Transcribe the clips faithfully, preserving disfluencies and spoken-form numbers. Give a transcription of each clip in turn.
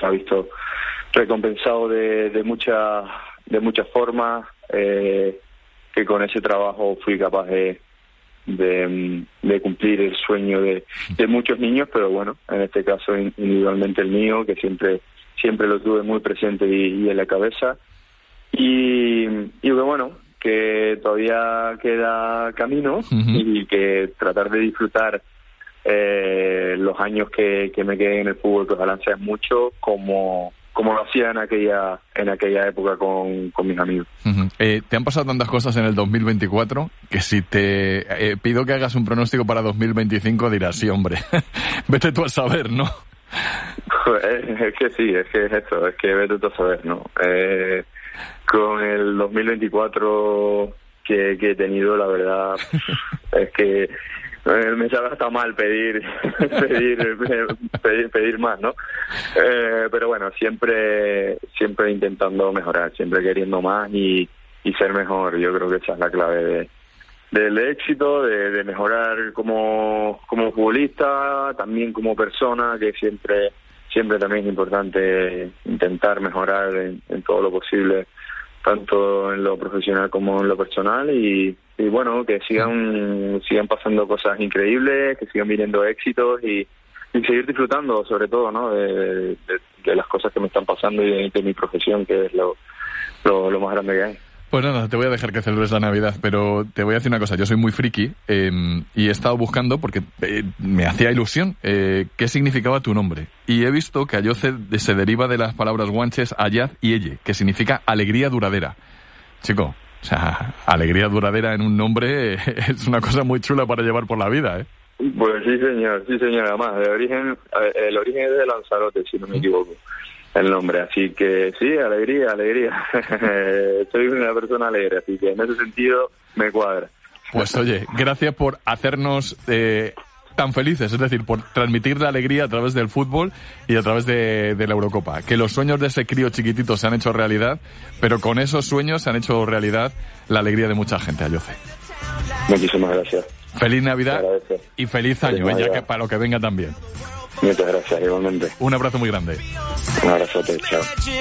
se ha visto recompensado de, de muchas de muchas formas, eh, que con ese trabajo fui capaz de, de, de cumplir el sueño de, de muchos niños, pero bueno, en este caso individualmente el mío, que siempre siempre lo tuve muy presente y, y en la cabeza. Y, y bueno, que todavía queda camino, uh-huh. y que tratar de disfrutar eh, los años que, que me queden en el fútbol, que ojalá sean mucho, como como lo hacía en aquella en aquella época con, con mis amigos. Uh-huh. Eh, te han pasado tantas cosas en el dos mil veinticuatro que si te eh, pido que hagas un pronóstico para dos mil veinticinco dirás, sí, hombre, vete tú a saber, ¿no? Es, es que sí, es que es eso, es que vete tú a saber, ¿no? Eh, con el dos mil veinticuatro que, que he tenido, la verdad, es que eh, me sabe hasta mal pedir pedir, pedir pedir más, ¿no? Eh, pero bueno, siempre siempre intentando mejorar, siempre queriendo más y, y ser mejor. Yo creo que esa es la clave de del éxito, de, de mejorar como como futbolista, también como persona, que siempre siempre también es importante intentar mejorar en, en todo lo posible, tanto en lo profesional como en lo personal, y, y bueno, que sigan sigan pasando cosas increíbles, que sigan viniendo éxitos y, y seguir disfrutando, sobre todo, ¿no? De, de, de las cosas que me están pasando y de, de mi profesión, que es lo, lo, lo más grande que hay. Pues nada, te voy a dejar que celebres la Navidad, pero te voy a decir una cosa, yo soy muy friki eh, y he estado buscando, porque eh, me hacía ilusión, eh, qué significaba tu nombre. Y he visto que Ayoce se deriva de las palabras guanches Ayaz y Elle, que significa alegría duradera. Chico, o sea, alegría duradera en un nombre eh, es una cosa muy chula para llevar por la vida, ¿eh? Pues sí, señor, sí, señor, además, de origen, el origen es de Lanzarote, si no me equivoco, el nombre, así que sí, alegría, alegría. Soy una persona alegre, así que en ese sentido me cuadra. Pues oye, gracias por hacernos eh, tan felices, es decir, por transmitir la alegría a través del fútbol y a través de, de la Eurocopa. Que los sueños de ese crío chiquitito se han hecho realidad, pero con esos sueños se han hecho realidad la alegría de mucha gente, Ayoce. Muchísimas gracias. Feliz Navidad y feliz año, feliz ya que para lo que venga también. Muchas gracias, igualmente. Un abrazo muy grande. Un abrazote, chao.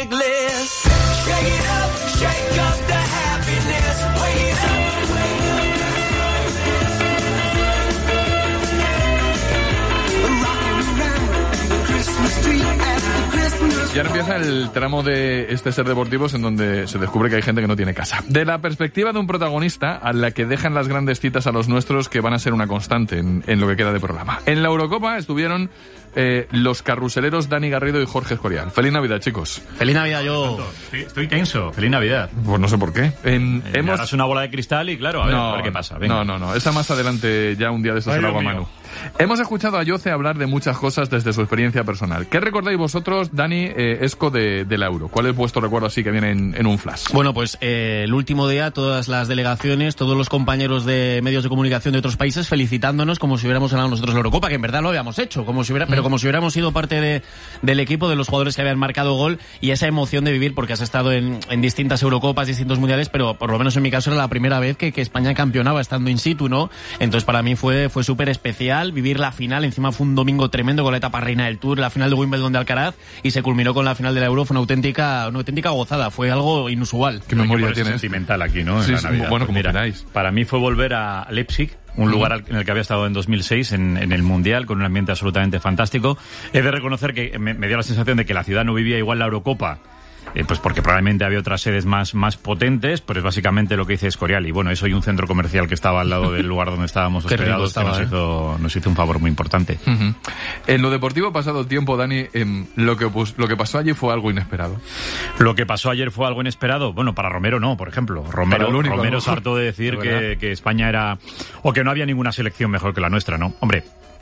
Y ahora empieza el tramo de este Ser Deportivos en donde se descubre que hay gente que no tiene casa. De la perspectiva de un protagonista a la que dejan las grandes citas a los nuestros, que van a ser una constante en, en lo que queda de programa. En la Eurocopa estuvieron eh, los carruseleros Dani Garrido y Jorge Escorial. Feliz Navidad, chicos. Feliz Navidad, yo. Estoy, estoy tenso. Feliz Navidad. Pues no sé por qué. En, eh, hemos... Harás una bola de cristal y claro, a ver, no, a ver qué pasa. Venga. No, no, no. Esa más adelante, ya un día de estos se lo hago a Manu. Hemos escuchado a Ayoce hablar de muchas cosas desde su experiencia personal. ¿Qué recordáis vosotros, Dani, eh, Esco, de, de la Euro? ¿Cuál es vuestro recuerdo así que viene en, en un flash? Bueno, pues eh, el último día todas las delegaciones, todos los compañeros de medios de comunicación de otros países felicitándonos como si hubiéramos ganado nosotros la Eurocopa, que en verdad lo habíamos hecho, como si hubiera, mm. pero como si hubiéramos sido parte de, del equipo, de los jugadores que habían marcado gol, y esa emoción de vivir, porque has estado en, en distintas Eurocopas, distintos mundiales, pero por lo menos en mi caso era la primera vez que, que España campeonaba estando in situ, ¿no? Entonces para mí fue, fue súper especial vivir la final. Encima fue un domingo tremendo con la etapa reina del Tour, la final de Wimbledon de Alcaraz, y se culminó con la final de la Euro. Fue una auténtica, una auténtica gozada, fue algo inusual. ¿Qué memoria tienes? Sentimental aquí, ¿no? Sí, en la sí, Navidad. bueno, como Mira, queráis. Para mí fue volver a Leipzig, un lugar en el que había estado en dos mil seis en, en el Mundial, con un ambiente absolutamente fantástico. He de reconocer que me, me dio la sensación de que la ciudad no vivía igual la Eurocopa, eh, pues porque probablemente había otras sedes más, más potentes, pero es básicamente lo que dice Escorial. Y bueno, eso y un centro comercial que estaba al lado del lugar donde estábamos hospedados, estaba, que nos, ¿eh? hizo, nos hizo un favor muy importante. Uh-huh. En lo deportivo, pasado el tiempo, Dani, eh, lo, que, pues, lo que pasó allí fue algo inesperado. Lo que pasó ayer fue algo inesperado. Bueno, para Romero no, por ejemplo. Romero, único, Romero se hartó de decir que, que España era... o que no había ninguna selección mejor que la nuestra, ¿no? Hombre,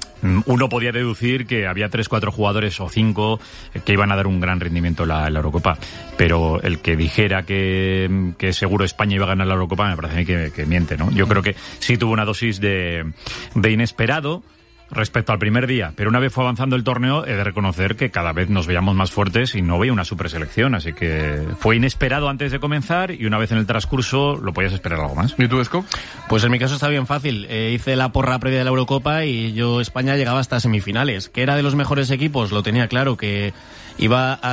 uno podía deducir que había tres, cuatro jugadores o cinco que iban a dar un gran rendimiento en la, en la Eurocopa, pero el que dijera que, que seguro España iba a ganar la Eurocopa me parece a mí que, que miente, ¿no? Yo creo que sí tuvo una dosis de, de inesperado respecto al primer día, pero una vez fue avanzando el torneo he de reconocer que cada vez nos veíamos más fuertes y no veía una superselección, así que fue inesperado antes de comenzar y una vez en el transcurso lo podías esperar algo más. ¿Y tú, Esco? Pues en mi caso está bien fácil, eh, hice la porra previa de la Eurocopa y yo España llegaba hasta semifinales, que era de los mejores equipos, lo tenía claro, que iba a